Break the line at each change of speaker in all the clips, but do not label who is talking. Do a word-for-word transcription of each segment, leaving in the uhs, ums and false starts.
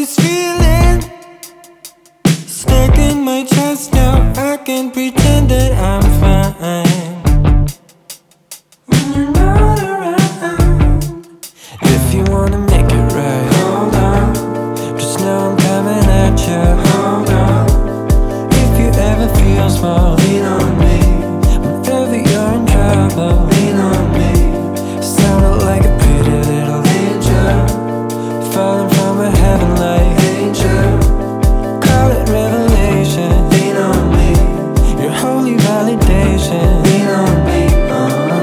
this feeling stuck in my chest now. I can pretend that I'm fine when you're not around. If you wanna make it right, hold on. Just know I'm coming at you. Hold on. If you ever feel small, lean on me. Whenever you're in trouble, lean on me. Sounded like a pretty little angel, falling from a heaven like angel. Call it revelation. Lean on me. Your holy validation. Lean on me. uh-huh.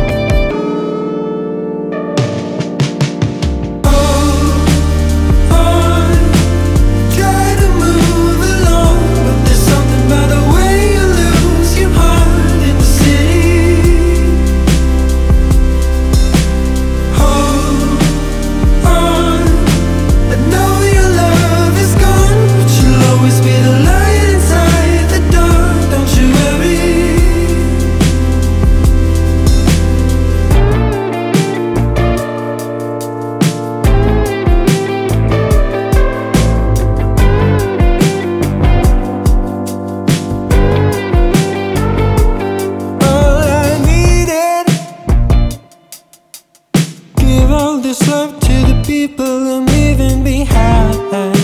This love to the people I'm leaving behind.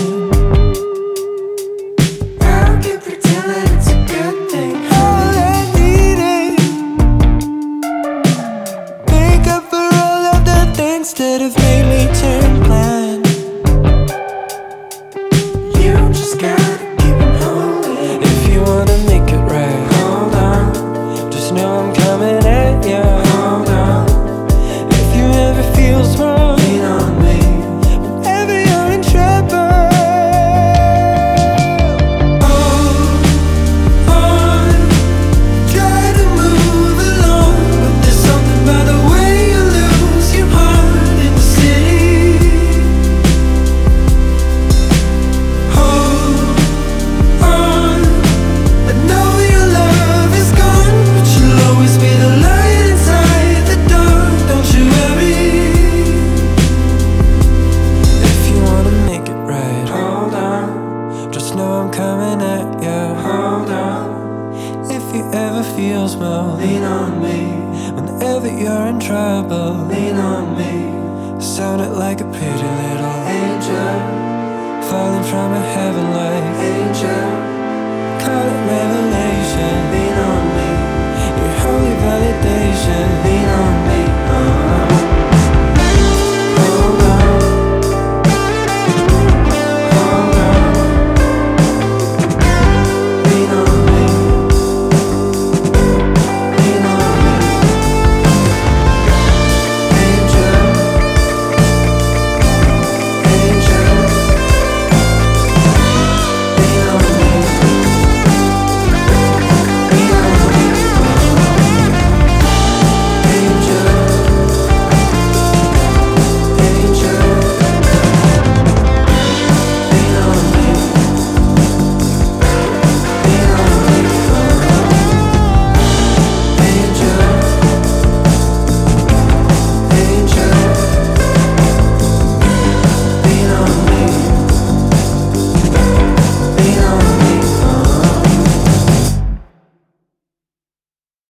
I can pretend that it's a good thing. All I need is make up for all of the things that have made me turn blind. You just gotta keep it holding. If you wanna make it right, hold on. Just know I'm coming at you. Hold on. If you ever feel small, lean on me. Whenever you're in trouble, hold on. Try to move along, but there's something about the way you lose your heart in the city. Hold on. I know your love is gone, but you'll always be the light inside the dark. Don't you worry. Just know I'm coming at you. Hold on. If you ever feel small, lean on me. Whenever you're in trouble, lean on me. Sounded like a pretty little angel, falling from a heaven like angel. Call it revelation. Lean on me. Your holy validation. Lean on me. uh-huh.